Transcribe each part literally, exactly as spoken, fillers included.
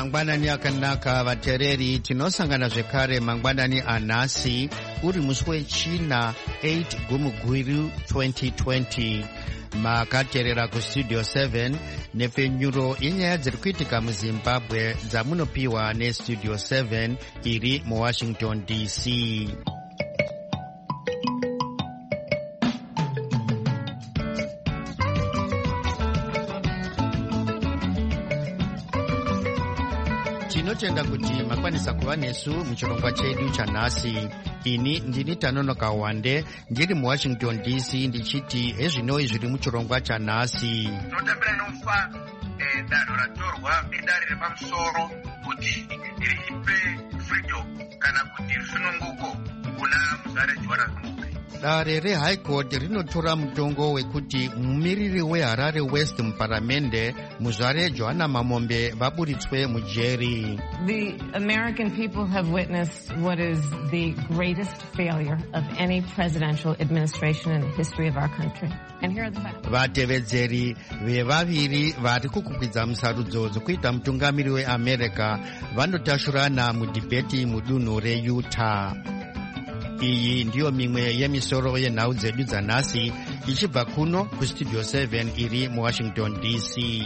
Mangwanani akanaka vatereri, tinosangana zvekare mangwanani anhasi uri musi wechina eight Gumugwiru twenty twenty. Makateerera kustudio seven nepfenyuro yenyaya dziri kuitika muZimbabwe dzamunopiwa nestudio seven iri muWashington D C. Tinotenda kuti makwanisa kuva nesu muchirongwa chedu chanhasi. Ini ndini Tanonoka Wande ndiri muWashington D C ndichiti ezvinoi zviri muchirongwa chanhasi. Tinotambira nomufa danho ratorwa nedare repamusoro kuti ripe freedom kana kuti rusununguko kuna Muzare Johanna Mamombe. Dare reHigh Court rinotora mutongo wekuti mumiriri weHarare West muparamende Muzare Johanna Mamombe vaburitswe mujeri. The American people have witnessed what is the greatest failure of any presidential administration in the history of our country. And here are the facts. Vatevedzeri vevaviri vari kukukwidza musarudzo dzekuita mutungamiri weAmerica vanotashurana mudhibheti mudunhu reUtah. Iyi ndiyo mimwe yemisoro yenhau dzedu dzanhasi ichibva kuno kustudio seven iri muWashington D C.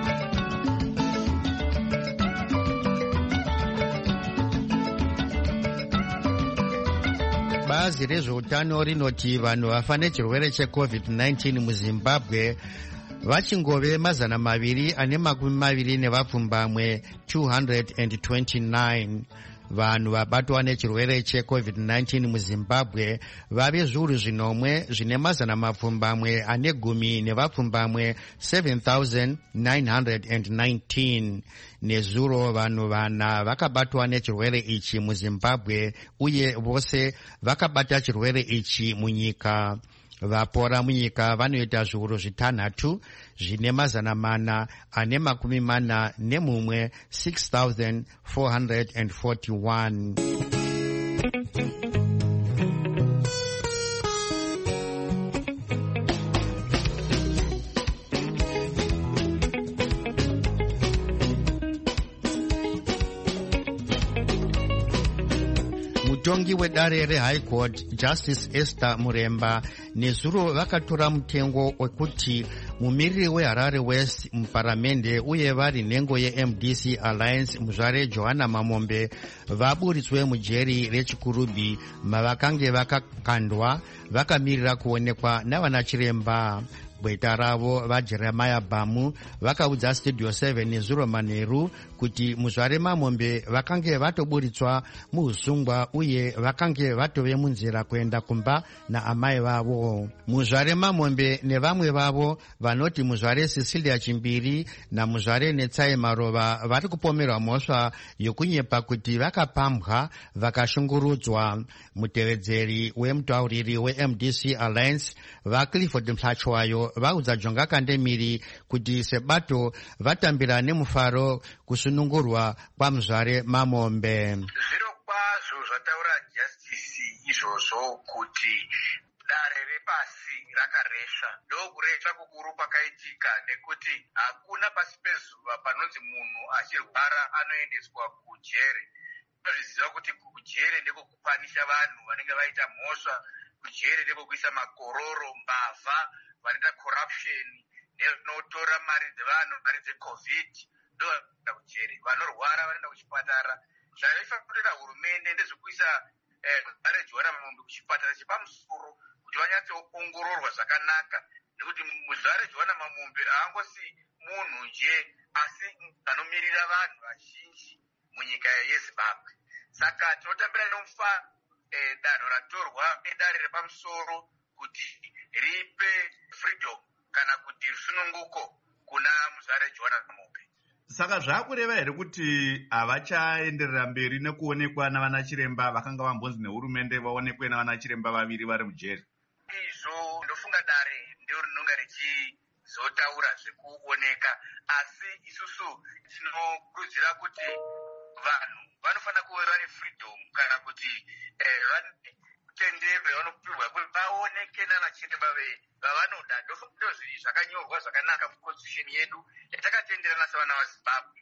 Bazi rezveutano rinoti vanhu vafa nechirwere checovid nineteen muZimbabwe vachingove mazana maviri ane makumi maviri nevapfumbamwe two hundred twenty-nine. Vanhu vabatwa nechirwere checovid nineteen muZimbabwe vave zviuru zvinomwe zvine mazana mapfumbamwe ane gumi nevapfumbamwe seven thousand nine hundred nineteen. Nezuro vanhu vana vakabatwa nechirwere ichi muZimbabwe uye vose vakabata chirwere ichi munyika. Vapora munyika vanoita zviuru zvitanhatu zvine mazana mana ane makumi mana nemumwe six thousand four hundred forty-one. Mutongi wedare reHigh Court Justice Esther Muremba nezuro vakatora mutengo wekuti mumiriri weHarare West muparamende uye vari nhengo yeM D C Alliance Muzare Johanna Mamombe vaburitswe mujeri reChikurubi mavakange vakakandwa vakamirira kuonekwa navanachiremba. Bweta ravo vaJeremiah Bamu vakaudza studio seven nezuro manheru kuti Muzare Mamombe vakange vatoburitswa muusungwa uye vakange vatove munzira kuenda kumba naamai vavo. Muzare Mamombe nevamwe vavo vanoti Muzare Cecilia Chimbiri naMuzare Netsai Marova vari kupomerwa mhosva yokunyepa kuti vakapambwa vakashungurudzwa. Mutevedzeri wemutauriri weM D C Alliance vaClifford Mhlachwayo vaudza Jonga Kandemiri kuti sebato vatambira nemufaro kusunungurwa kwaMuzare Mamombe. Zviro kwazvo zvataura Justice izvozvo kuti dare repasi rakaresva. Ndokuresva kukuru kwakaitika nekuti hakuna pasi pezuva panonzi munhu achirwara anoendeswa kujere. Tinozviziva kuti kujere ndiko kupanisha vanhu vanenge vaita mhosva, kujere ndiko kuisa makororo, mbavha, vanoita corruption, nenotora mari dzevanhu, mari dzecovid, ndo vanoenda kujere. Vanorwara vanoenda kuchipatara. Zvaifanira kuita hurumende ndezvekuisa Muzare Johanna Mamombe kuchipatara chepamusoro kuti vanyatsoongororwa zvakanaka, nekuti Muzare Johanna Mamombe haangosi munhu nje asi anomirira vanhu vazhinji munyika yeZimbabwe. Saka tinotambira nomufa danho ratorwa nedare repamusoro kuti ripe freedom kana kuti rusununguko kuna Muzare Johanna Mamombe. Saka zvakureva here kuti havachaenderera mberi nekuonekwa navanachiremba vakanga vambonzi nehurumende vaonekwe navanachiremba vaviri vari mujeri? Izvo ndofunga dare ndio rinonga richizotaura zvekuoneka, asi isusu tinokurudzira kuti vanhu vanofanira kuva vane freedom kana kuti tendero yavanopirwa kuti vaoneke nanachiremba vavanoda. Ndozvinhu zvakanyorwa zvakanaka muconstitution yedu yatakatenderana savana vaZimbabwe.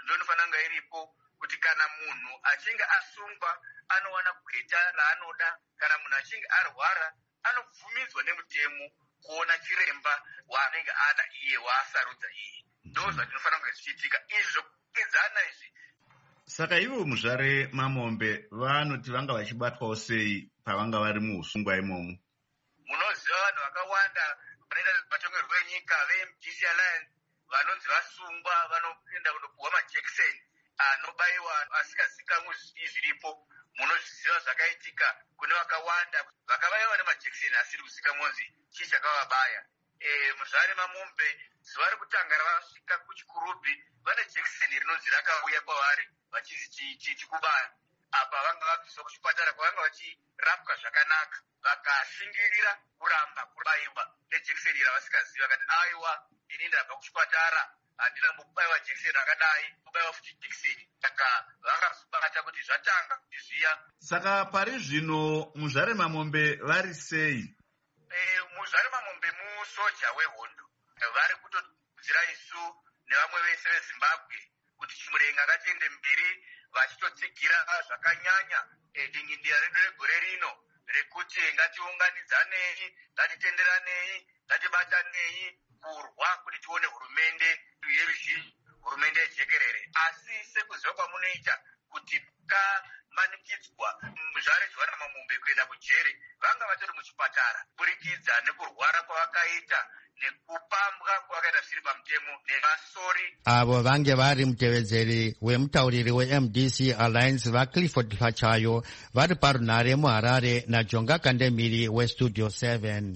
ndoinofananga iripo kuti kana munhu achinge asungwa anowana kuita laanoda, kana munhu achinge arwara anobvumidzwa nemutemo kuona chiremba waanenge ada iye waasarudza iye. Ndo zvatinofanira kunge zvichiitika izvo kukidzana izvi. Saka ivo muzvare Mamombe vanoti vanga vachibatwawo sei pavanga vari muusungwa imomo? Munoziva vanhu vakawanda vanoita matongerwo enyika ve-M D C Alliance vanonzi vasungwa vanoenda kundopuhwa majekiseni anobayiwa asikazikanwi zviripo. Munozviziva zvakaitika kune vakawanda vakabayiwa nemajekiseni asiri kuzikanwa kunzi chii chakavabaya. Muzvare Mamombe zuva rekutanga ravasvika kuchikurubhi vane jekiseni rinonzi rakauya kwavari vachizi chikubaya. Apa vanga vabviswa kuchipatara kwavanga vachirapwa zvakanaka, vakashingirira kuramba kubayiwa nejekiseni ravasikaziva. Vakati aiwa, ini ndabva kuchipatara handina kubayiwa jekiseni rakadai, kubayiwa futi jekiseni. Saka vakazobata kuti zvatanga kutizviya. Saka pari zvino muzvare Mamombe vari sei? Muzvare Mamombe musoja wehondo, vari kutokudzira isu nevamwe vese veZimbabwe kuti chimurenga ngatiende mberi vachitotsigira zvakanyanya dingindira redu regore rino rekuti ngatiunganidzanei, ngatitenderanei, ngatibatanei kurwa kuti tione hurumende yeruzhinji, hurumende yejekerere. Asi sekuziva kwamunoita kuti kamanikidzwa muzvare Joana Mamombe kuenda kujere vanga vatori muchipatara kuburikidza nekurwara kwavakaita nekupambwa kwavakaita zvisiri pamutemo nevasori. Avo vange vari mutevedzeri wemutauriri we-M D C Alliance vaClifford Pachayo vari parunhare muHarare naJonga Kandemiri weStudio seven.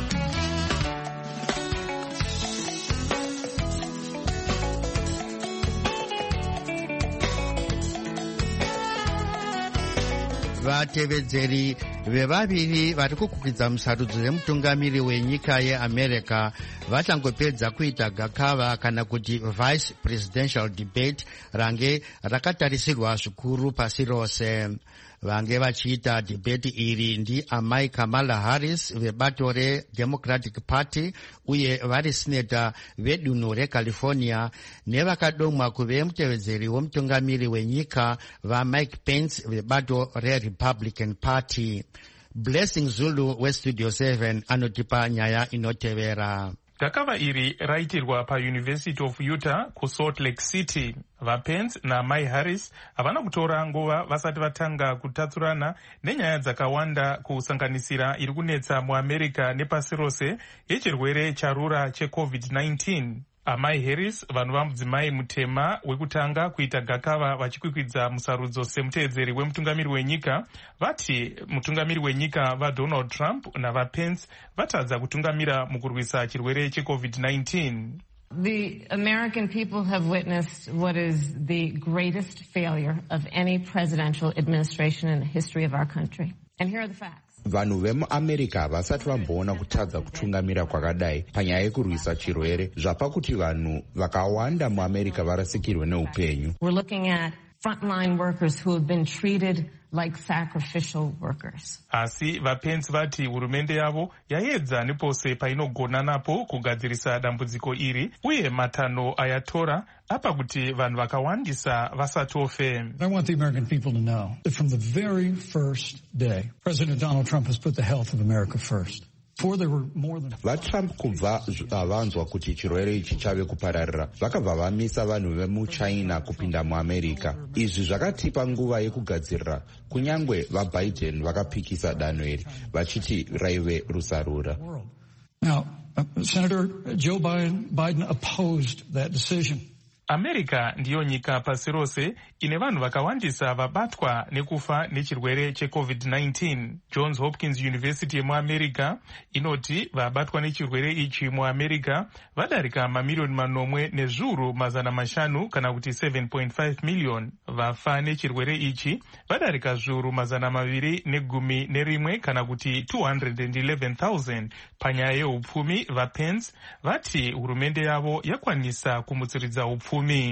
Vatevedzeri vevaviri vari kukwikwidzwa musarudzo yemutungamiri wenyika yeAmerica vachangopedza kuita gakava kana kuti vice presidential debate range rakatarisirwa zvikuru pasi rose. Vange vachiita debate iri ndi amai Kamala Harris vebato reDemocratic Party uye vari seneta vedunhu reCalifornia nevakadomwa kuve mutevedzeri womutungamiri wenyika vaMike Pence vebato reRepublican Party. Blessing Zulu weStudio seven anotipa nyaya inotevera. Gakava iri raitirwa paUniversity of Utah kuSalt Lake City. VaPence naMai Harris havana kutora nguva vasati vatanga kutatsurana nenyaya dzakawanda kusanganisira iri kunetsa muAmerica nepasi rose yechirwere charura cheCovid nineteen. Amai Harris, vanhu vamudzimai mutema wekutanga kuita gakava vachikwikwidza musarudzo semutevedzeri wemutungamiri wenyika, vati mutungamiri wenyika vaDonald Trump navaPence vatadza kutungamira mukurwisa chirwere cheCovid nineteen. The American people have witnessed what is the greatest failure of any presidential administration in the history of our country. And here are the facts. Vanhu vemuAmerica vasati vamboona kutadza kutungamira kwakadai panyaya yekurwisa chirwere zvapakuti vanhu vakawanda muAmerica varasikirwe neupenyu. We're looking at frontline workers who have been treated like sacrificial workers. Asi vaPence vati hurumende yavo yaedza nepose painogona napo kugadzirisa dambudziko iri uye matanho ayatora apa kuti vanhu vakawandisa vasatofe. I want the American people to know that from the very first day, President Donald Trump has put the health of America first. VaTrump kubva vanzwa kuti chirwere ichi chave kupararira vakabva vamisa vanhu vemuChina kupinda muAmerica. Izvi zvakatipa nguva yekugadzirira. Kunyangwe vaBiden vakapikisa danho iri vachiti raive rusarura. Now, uh, Senator Joe Biden, Biden opposed that decision. America ndiyo nyika pasi rose ine vanhu vakawandisa vabatwa nekufa nechirwere cheCovid nineteen. Johns Hopkins University yemuAmerica inoti vabatwa nechirwere ichi muAmerica vadarika mamiliyoni manomwe nezviuru mazana mashanu kana kuti seven point five million. Vafa nechirwere ichi vadarika zviuru mazana maviri negumi nerimwe kana kuti two hundred eleven thousand. Panyaya yeupfumi vaPence vati hurumende yavo yakwanisa kumutsiridza upfumi.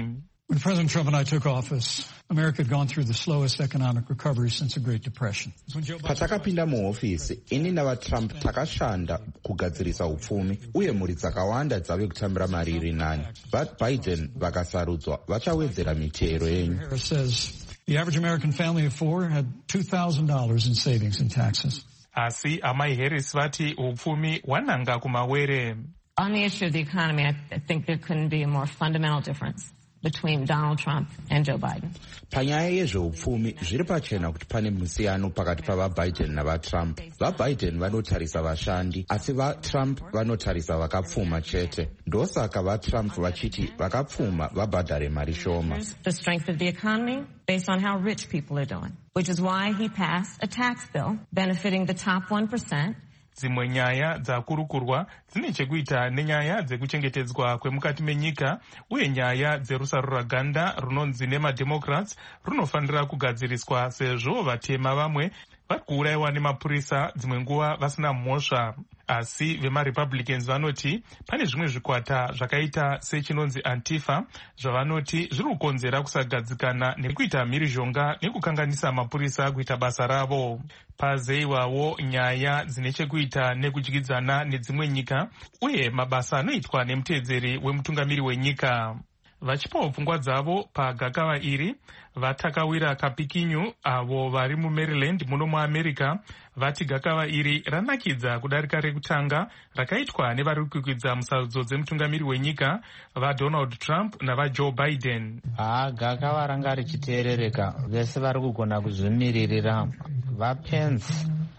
When President Trump and I took office, America had gone through the slowest economic recovery since the Great Depression. Patakapinda muhofisi, ini navaTrump takashanda kugadzirisa upfumi, uye mhuri dzakawanda dzave kutambira mari iri nani. VaBiden vakasarudzwa vachawedzera mitero yenyu. Harris says the average American family of four had two thousand dollars in savings and taxes. Asi amai Harris vati upfumi wananga kumawere. On the issue of the economy, I think there couldn't be a more fundamental difference between Donald Trump and Joe Biden. Panyaya yezveupfumi zviri pachena kuti pane musiyano pakati pavaBiden navaTrump. VaBiden vanotarisa vashandi, asi vaTrump vanotarisa vakapfuma chete. Ndosaka vaTrump vachiti vakapfuma vabhadhare mari shoma. The strength of the economy based on how rich people are doing, which is why he passed a tax bill benefiting the top one percent. Dzimwe nyaya dzakurukurwa dzine chekuita nenyaya dzekuchengetedzwa kwemukati menyika uye nyaya dzerusarura ganda runonzi nemademocrats runofanira kugadziriswa sezvo vatema vamwe vari kuurayiwa nemapurisa dzimwe nguva vasina mhosva. Asi vemarepublicans vanoti pane zvimwe zvikwata zvakaita sechinonzi Antifa zvavanoti zviri kukonzera kusagadzikana nekuita mhirizhonga nekukanganisa mapurisa kuita basa ravo. Pazeiwawo nyaya dzine chekuita nekudyidzana nedzimwe nyika uye mabasa anoitwa nemuteedzeri wemutungamiri wenyika. Vachipawo pfungwa dzavo pagakava iri, vatakawira kapikinyu avo vari muMaryland muno muAmerica vati gakava iri ranakidza kudarika rekutanga rakaitwa nevari kukwidza musarudzo dzemutungamiri wenyika vaDonald Trump navaJoe Biden. Ha, gakava ranga richiteerereka, vese vari kugona kuzvimiririra. VaPence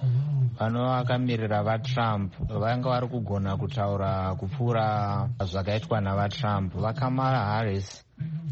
vano vakamirira vaTrump vanga vari kugona kutaura kupfuura zvakaitwa navaTrump. VaKamala Harris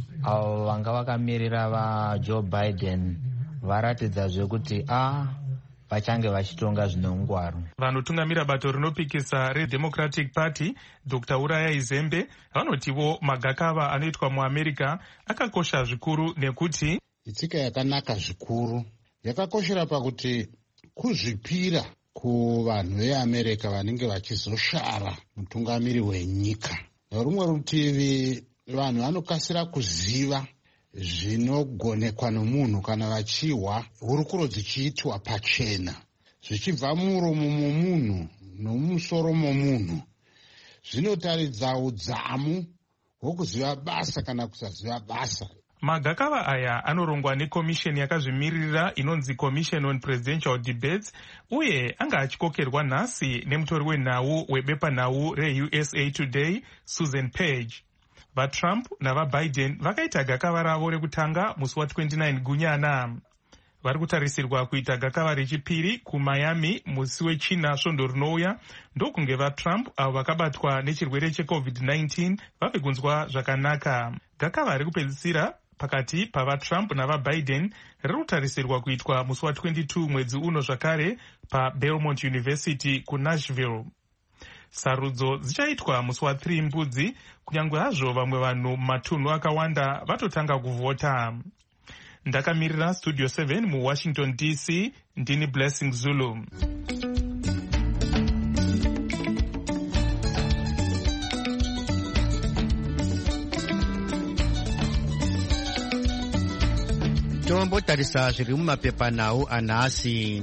avo vanga vakamirira vaJoe Biden varatidza zvekuti a vachange vachitonga zvine ungwaru. Vanotungamira bato rinopikisa reDemocratic Party Doctor Uraya Zembe vanotivo magakava anoitwa muAmerica akakosha zvikuru nekuti itsika yakanaka zvikuru yakakoshera pakuti kuzvipira kuvanhu veAmerica vanenge vachizoshara mutungamiri wenyika. Rumwe rutivi vanhu vanokasira kuziva zvinogonekwa nomunhu kana vachihwa hurukuro dzichiitwa pachena zvichibva muromo momunhu nomumusoro momunhu. Zvinotaridza udzamu hwokuziva basa kana kusaziva basa. Magakava aya anorongwa nekomisheni yakazvimirira inonzi Commission on Presidential Debates uye anga achikokerwa nhasi nemutori wenhau webepanhau reU S A Today Susan Page. VaTrump navaBiden vakaita gakava ravo rekutanga musi wa29 gunyana. Vari kutarisirwa kuita gakava rechipiri kuMiami musi wechina svondo rinouya ndokunge vaTrump avo vakabatwa nechirwere cheCovid nineteen vave kunzwa zvakanaka. Gakava rekupedzisira pakati pavaTrump navaBiden riri kutarisirwa kuitwa musi wa22 mwedzi uno zvakare paBelmont University kuNashville. Sarudzo dzichaitwa musi wa3 mbudzi kunyange hazvo vamwe vanhu mumatunhu akawanda vatotanga kuvhota. Ndakamirira Studio seven muWashington D C, ndini Blessing Zulu. Tombotarisa zviri mumapepanhau anhasi.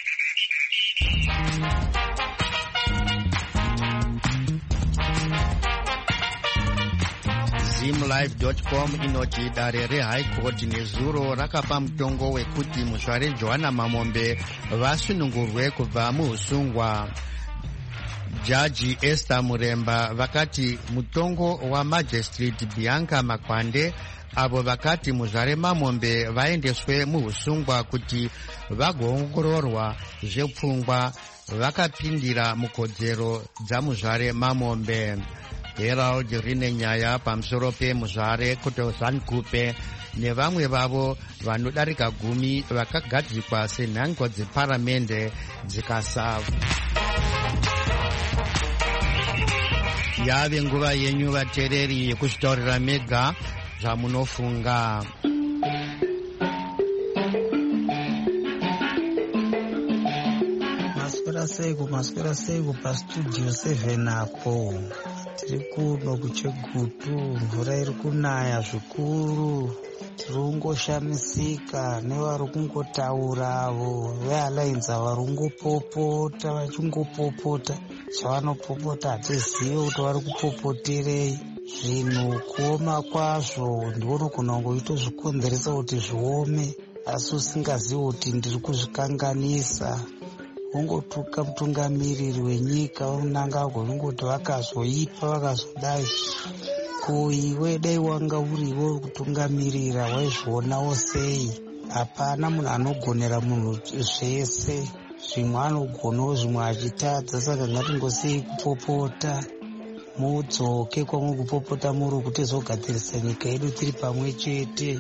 Zimlive dot com inoti dare reHigh Court nezuro rakapa mutongo wekuti muzvare Johanna Mamombe vasunungurwe kubva muusungwa. Jaji Esther Muremba vakati mutongo wamajistrate Bianca Makwande avo vakati muzvare Mamombe vaendeswe muusungwa kuti vagoongororwa zvepfungwa vakapindira mukodzero dzamuzvare Mamombe. Herald rine nyaya pamusoro pemuzvare Kutozan Kupe nevamwe vavo vanodarika gumi vakagadzikwa senhango dzeparamende dzikasavu. Yave nguva yenyu vateereri yekuzvitaurira mega zvamunofunga. Maswera seiku maswera seiku pastudio seven apo tiri kuno kuchegutu, mvura iri kunaya zvikuru. Tiri kungoshamisika nevari kungotaura avo vealliance vari kungopopota vachingopopota. Chavanopopota hatizivi kuti vari kupopoterei. Zvinhu kuoma kwazvo ndinogona kungoita zvikonzeresa kuti zviome, asi usingazivi kuti ndiri kuzvikanganisa. Ungotuka mutungamiriri wenyika unanga agongoti vakazoipa vakazodai. Kuiwe dai wanga uriwo kutungamirira waizvionawo sei? Hapana munhu anogonera munhu zvese, zvimwe anogonawo zvimwe achitadza. Saka ngatingosei kupopota, mudzoke kwamuri kupopota muri kuti zogadzirisa nyika yedu tiri pamwe chete.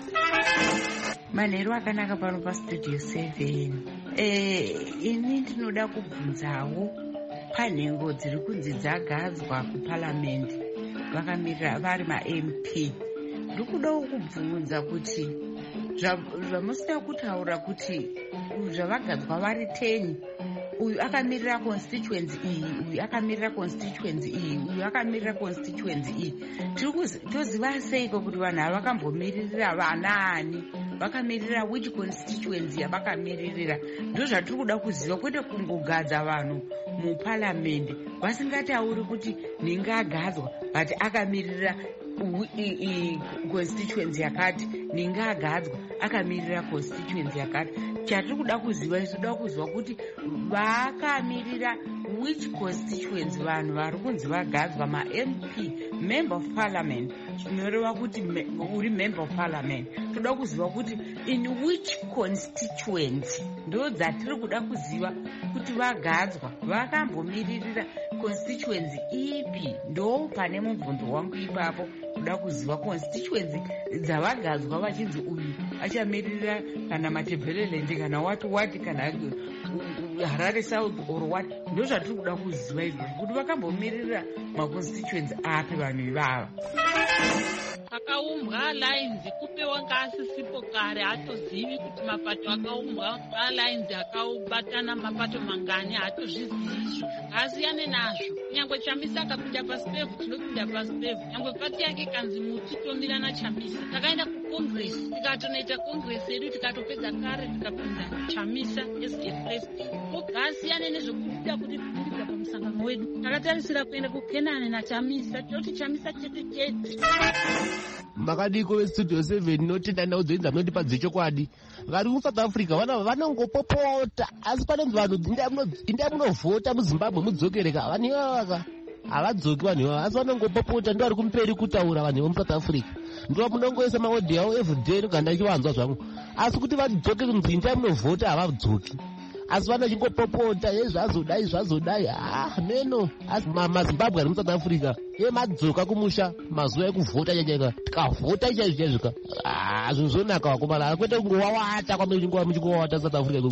Manheru akanaka pano pastudio seven. Eh, ini ndinoda kubvunzawo panhengo dziri kunzi dzagadzwa kuparliament vakamirira vari ma-M P. Ndiri kudawo kubvunza kuti zvamusida kutaura kuti zvavagadzwa vari ten, uyu akamirira constituency iyi, uyu akamirira constituency iyi, uyu akamirira constituency iyi. Toziva seiko kuti vanhu ava vakambomiririra vanaani, vakamirira which constituency yavakamiririra? Ndo zvatiri kuda kuziva, kwete kungogadza vanhu muparliament vasingatauri kuti ningagadzwa but akamirira constituency yakati, ningagadzwa akamirira constituency yakati. Chatiri kuda kuziva isu, toda kuziva kuti vakamirira which constituency vanhu vari kunzi vagadzwa ma-M P, member of parliament. Zvinoreva kuti uri member of parliament, toda kuziva kuti in which constituency. Ndo dzatiri kuda kuziva kuti vagadzwa vakambomiririra constituency ipi. Ndo pane mubvunzo wangu ipapo, kuda kuziva constituency dzavagadzwa vachinzi uyu achamiririra kana Matabeleland kana wati wati kana Harare South or what. Ndo zvatiri kuda kuziva izvozvo, kuti vakambomirira maconstituency api vanhu ivava. Akaumbwa alliance kupewa ngaasisipo kare, hatozivi kuti mapato akaumbwa alliance akaubatana mapato mangani, hatozvizivi. Asiyane nazvo, nyangwe Chamisa akapinda paSPEV, tinopinda paSPEV. Nyangwe pati yake kanzi muti tomirana Chamisa. Takaenda kucongress, tikatonoita congress yedu, tikatopedza kare tikapinda Chamisa as a president. Asiyane nezvokuda kuti kupinda pamusangano wedu. Takatarisira kuenda kuKenani naChamisa, toti Chamisa chete chete. Makadiko vestudio seven notenda naudzoidza mnotipa dzechokwadi. Vari muSouth Africa vana vanongopopota, asi pane vanhu inda munovhota muZimbabwe mudzokereka. Vanhu ivava havadzoki, vanhu ivava asi vanongopopota, ndo vari kumberi kutaura vanhu vemuSouth Africa. Ndo munongoisa maodhi avo everyday noganda ichivanzwa zvangu, asi kuti vadzoke kunzi inda munovhota havadzoki. Asi vana chingopopota zvazodai zvazodai. Ah meno, asi maZimbabwe ari muSouth Africa emadzoka kumusha mazuva ekuvhota chachaika, tikavhota ichaizvo chaizvika. Ah zvinhu zvonaka vakomana, kwete kungowawata kwamuri chinguva muchingowawata South Africa.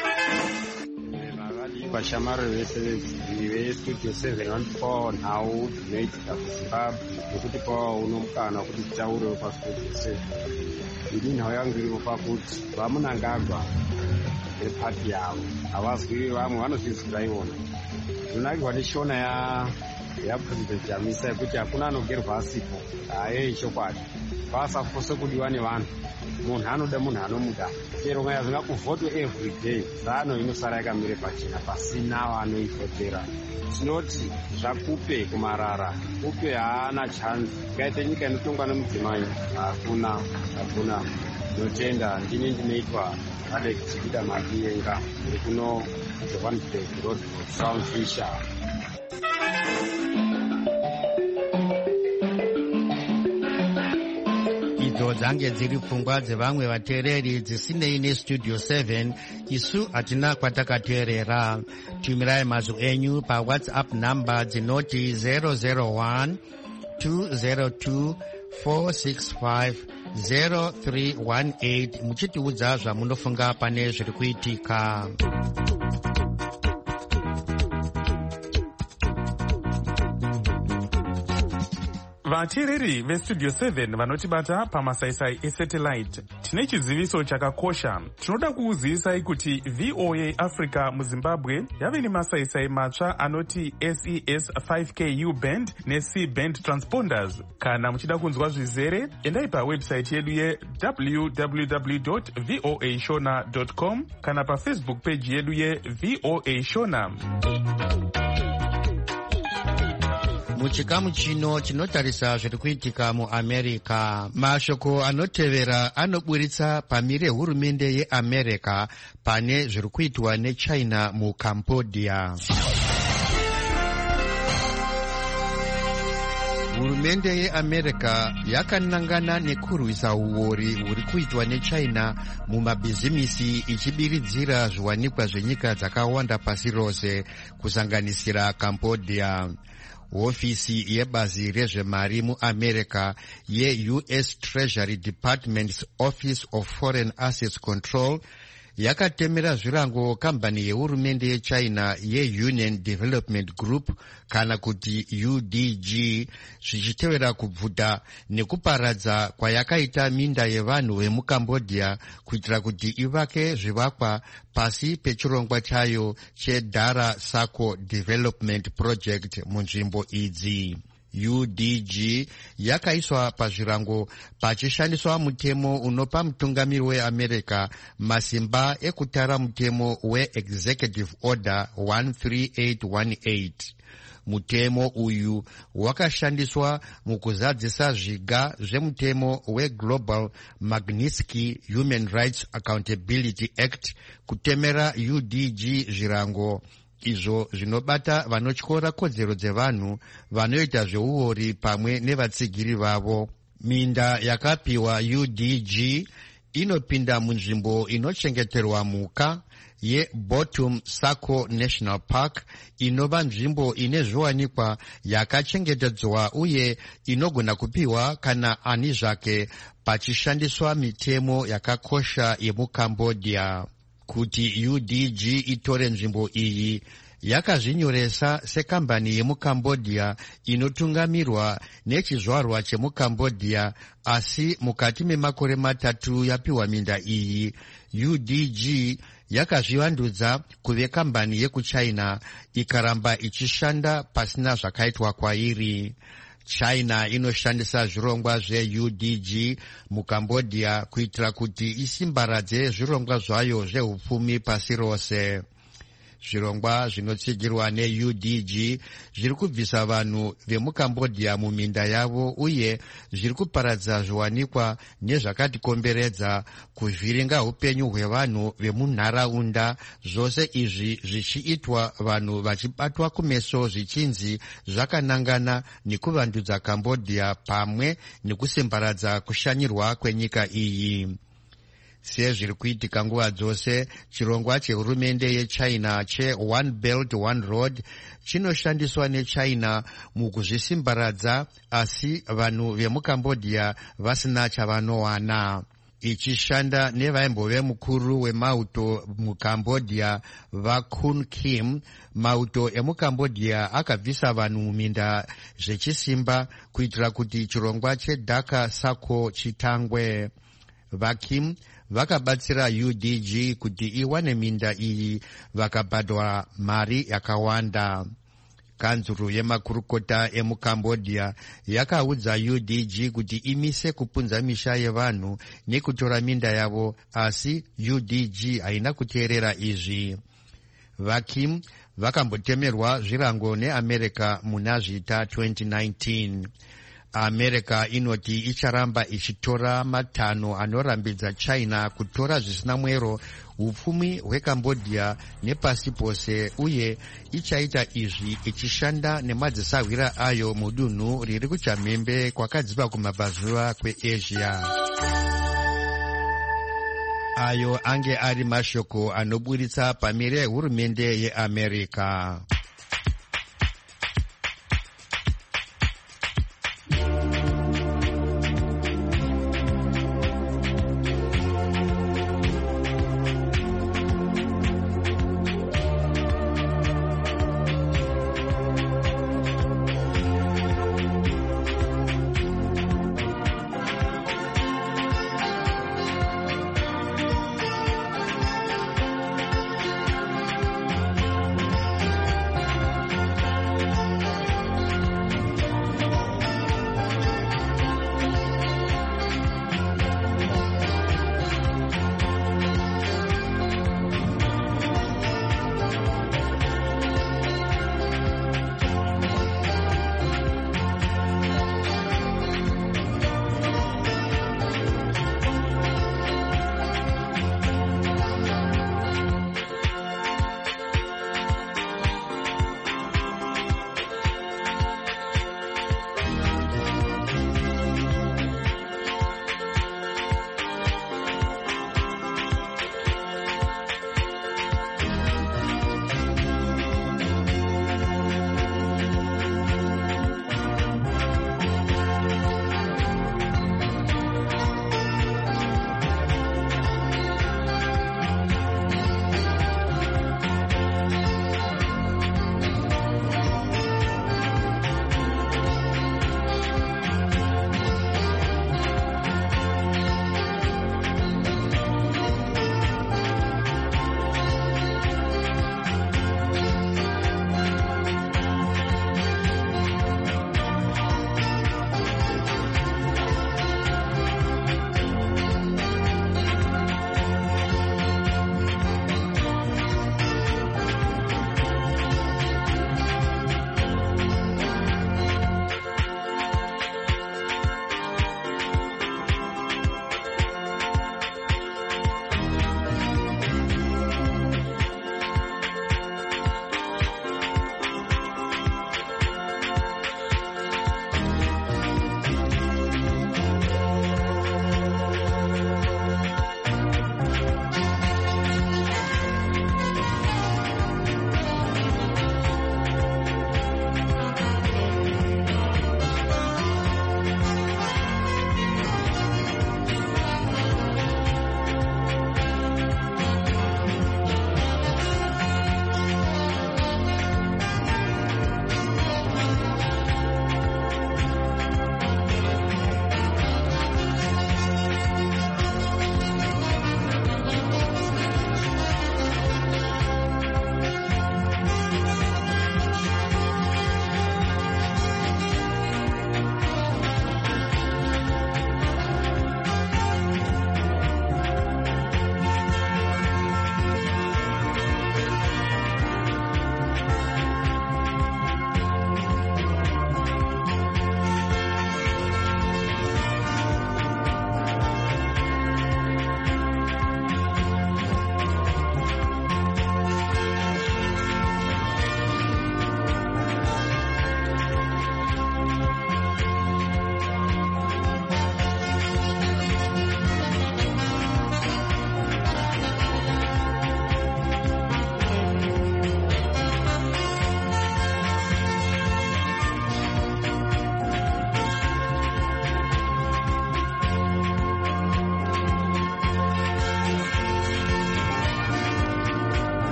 Vashamari vese vestudio seven vanotipawo nhau dzinoitika kuZimbabwe nekuti pawo uno mukana wekuti titaurewo pastudio seven. Ini nhau yangu iripo pakuti vamunangagwa nepati yavo havazwi, vamwe vanozvizwira ivona. Zvinakirwa neshona ya yapresident Chamisa yekuti hakuna anogerwa asipo. Aye chokwadi, pasafose kudiwa nevanhu. Munhu anoda munhu anomuda. Chero ngaya zvingakuvhotwe every day, zano inosara yakamire pachena pasina vanoivhotera. Tinoti zvakupe kumarara, kupe haana chance. Ngaite nyika inotongwa nemudzimai, hakuna hakuna. Notenda ndini ndinoitwa Alex Chikida Makienga, ndiri kuno Johannesburg Road, South Fisher. Idzo dzange dziri pfungwa dzevamwe vateereri dzisinei nestudio seven. Isu hatina kwatakateerera. Tumirai mazwi enyu paWhatsApp namba dzinoti zero zero one two zero two four six five zero three one eight muchitiudza zvamunofunga pane zviri kuitika. Vateereri vestudio seven vanotibata pamasaisai esatellite tine chiziviso chakakosha. Tinoda kukuzivisai kuti V O A Africa muZimbabwe yave nemasaisai matsva anoti S E S five K U band ne-C band transponders. Kana muchida kunzwa zvizere, endai pawebsite yedu ye w w w dot v o a shona dot com kana pafacebook page yedu ye V O A Shona. Muchikamu chino chinotarisa zviri kuitika muAmerica, mashoko anotevera anoburitsa pamire hurumende yeAmerica pane zviri kuitwa neChina muCambodia. Hurumende yeAmerica yakanangana nekurwisa uori huri kuitwa neChina mumabhizimisi ichibiridzira zviwanikwa zvenyika dzakawanda pasi rose kusanganisira Cambodia. Hofisi yebazi rezvemari muAmerica ye-U S Treasury Department's Office of Foreign Assets Control yakatemera zvirango kambani yehurumende yeChina ye-Union Development Group kana kuti U D G zvichitevera kubvuta nekuparadza kwayakaita minda yevanhu vemuCambodia kuitira kuti ivake zvivakwa pasi pechirongwa chayo cheDara Sako Development Project munzvimbo idzi. U D G yakaiswa pazvirango pachishandiswa mutemo unopa mutungamiri weAmerica masimba ekutara mutemo weExecutive Order one three eight one eight. Mutemo uyu wakashandiswa mukuzadzisa zviga zvemutemo weGlobal Magnitsky Human Rights Accountability Act kutemera U D G zvirango izvo zvinobata vanotyora kodzero dzevanhu vanoita zveuori pamwe nevatsigiri vavo. Minda yakapiwa U D G inopinda munzvimbo inochengeterwa mhuka yeBottom Sako National Park inova nzvimbo ine zviwanikwa yakachengetedzwa uye inogona kupiwa kana ani zvake pachishandiswa mitemo yakakosha yemuCambodia. Kuti U D G itore nzvimbo iyi yakazvinyoresa sekambani yemuCambodia inotungamirwa nechizvarwa chemuCambodia, asi mukati memakore matatu yapiwa minda iyi U D G yakazvivandudza kuve kambani yekuChina ikaramba ichishanda pasina zvakaitwa kwairi. China inoshandisa zvirongwa zve-U D G muCambodia kuitira kuti isimbaradze zvirongwa zvayo zvehupfumi pasi rose. Zvirongwa zvinotsigirwa ne-U D G zviri kubvisa vanhu vemuCambodia muminda yavo uye zviri kuparadza zviwanikwa nezvakatikomberedza, kuvhiringa upenyu hwevanhu vemunharaunda, zvose izvi zvichiitwa vanhu vachibatwa kumeso zvichinzi zvakanangana nekuvandudza Cambodia pamwe nekusimbaradza kushanyirwa kwenyika iyi. Sezviri kuitika nguva dzose, chirongwa chehurumende yeChina che-One Belt One Road chinoshandiswa neChina mukuzvisimbaradza, asi vanhu vemuCambodia vasina chavanowana. Ichishanda nevaimbove mukuru wemauto muCambodia vaKun Kim, mauto emuCambodia akabvisa vanhu muminda zvechisimba kuitira kuti chirongwa cheDara Sako chitangwe. VaKim vakabatsira U D G kuti iwane minda iyi, vakabhadwa mari yakawanda. Kanzuru yemakurukota emuCambodia yakaudza U D G kuti imise kupunza misha yevanhu nekutora minda yavo, asi U D G haina kuteerera izvi. VaKim vakambotemerwa zvirango neAmerica muna zvita twenty nineteen. America inoti icharamba ichitora matanho anorambidza China kutora zvisina mwero upfumi hweCambodia nepasi pose, uye ichaita izvi ichishanda nemadzisahwira ayo mudunhu riri kuchamhembe kwakadziva kumabvazuva kweAsia. Ayo ange ari mashoko anoburitsa pamire hurumende yeAmerica.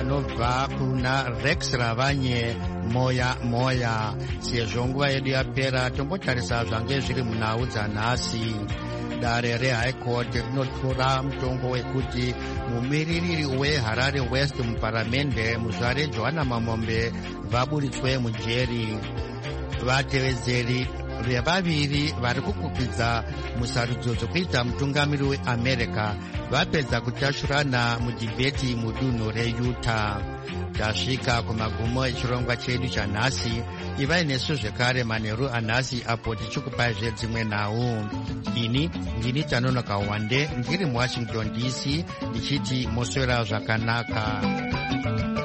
vanobva kuna Rex Ravanye moya moya. Sezvo nguva yedu yapera, tombotarisa zvange zviri munhau dzanhasi. Dare reHigh Court rinotora mutongo wekuti mumiririri weHarare West muparamende muzvare Johanna Mamombe vaburitswe mujeri. Vatevedzeri vevaviri vari kukwikwidzwa musarudzo dzokuita mutungamiri weAmerica vapedza kutashurana mudhibheti mudunhu reUtah. Tasvika kumagumo echirongwa chedu chanhasi. Ivai nesu zvekare manheru anhasi apo tichikupai zvedzimwe nhau. Ini ndini Tanonoka Wande ndiri muWashington D C ndichiti moswera zvakanaka.